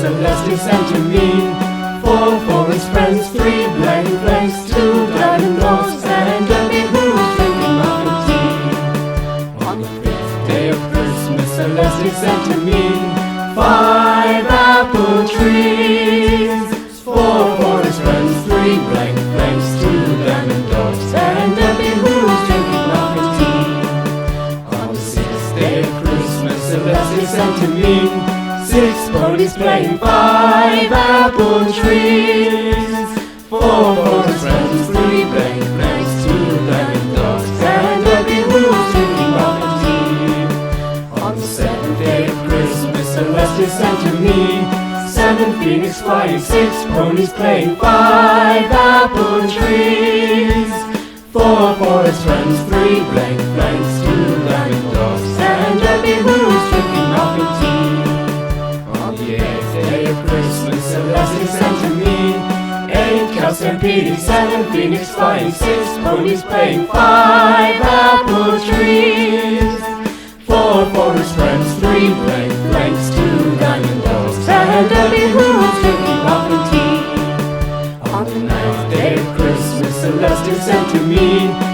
Celestial sent to me. 4 for his friends, 3 blank blanks, 2 diamond doors, and a big who's drinking muffin tea. On the 5th day of Christmas, Celestial sent to me. 5 apple trees, 4 for his friends, 3 blank blanks, 2 diamond doors, and a big who's drinking muffin tea. On the 6th day of Christmas, Celestial sent to me. 6 ponies playing 5 apple trees, 4 for his friends, 3 blank blanks, 2 diamond dogs, and a big who's drinking muffin tea. On the 7th day of Christmas, Celestial sent to me. 7 phoenix flying, 6 ponies playing 5 apple trees, 4 for his friends, 3 blank blanks, 2 diamond dogs, and a big who's drinking muffin tea. On the 8th day of Christmas, Celestial sent to me. 8 cows stampeding, 7 phoenix flying, 6 ponies playing 5 apple trees, 4 for his friends, 3 blank blanks, 2 diamond dogs, and a big who's drinking muffin tea. On the 9th day of Christmas, Celestial sent to me.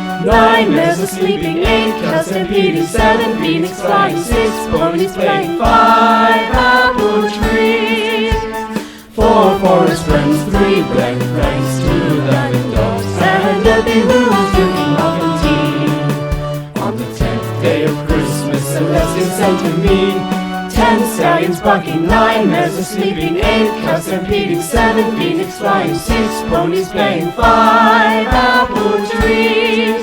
9 mares are sleeping, 8 cows stampeding, 7 phoenix flying, 6 ponies playing 5 apple trees, 4 for his friends, 3 blank blanks, 2 diamond dogs, and a big who's drinking muffin tea. On the 10th day of Christmas, Celestial sent to me. 10 stallions bucking, 9 mares are sleeping, 8 cows stampeding, 7 phoenix flying, 6 ponies playing 5 apple trees,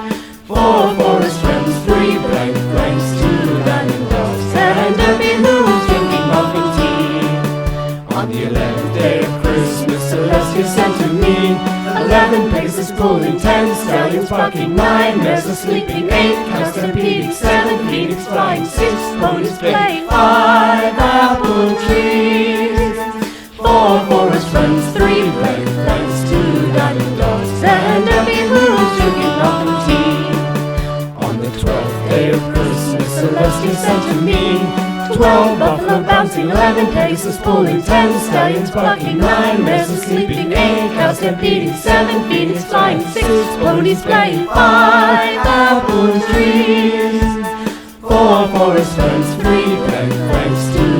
4 for his friends, 3 blank blanks, 2 diamond dogs, and a big who's drinking muffin tea. On the 11th day of Christmas, Celestial sent to me. 11 paces pulling, 10 stallions bucking, 9 mares are sleeping, 8 cows stampeding, 7 phoenix flying, 6 ponies playing 5 apple trees, 4 for his friends, 3 blank blanks, 2 diamond dogs, and a big who's drinking muffin tea. On the 12th day of Christmas, Celestial sent to me. 12 buffalo bouncing, 11 paces pulling, 10 stallions bucking, 9 mares are sleeping, 8 cows stampeding, 7 phoenix flying, 6 ponies playing 5 apple trees, 4 for his friends, 3 blank blanks, 2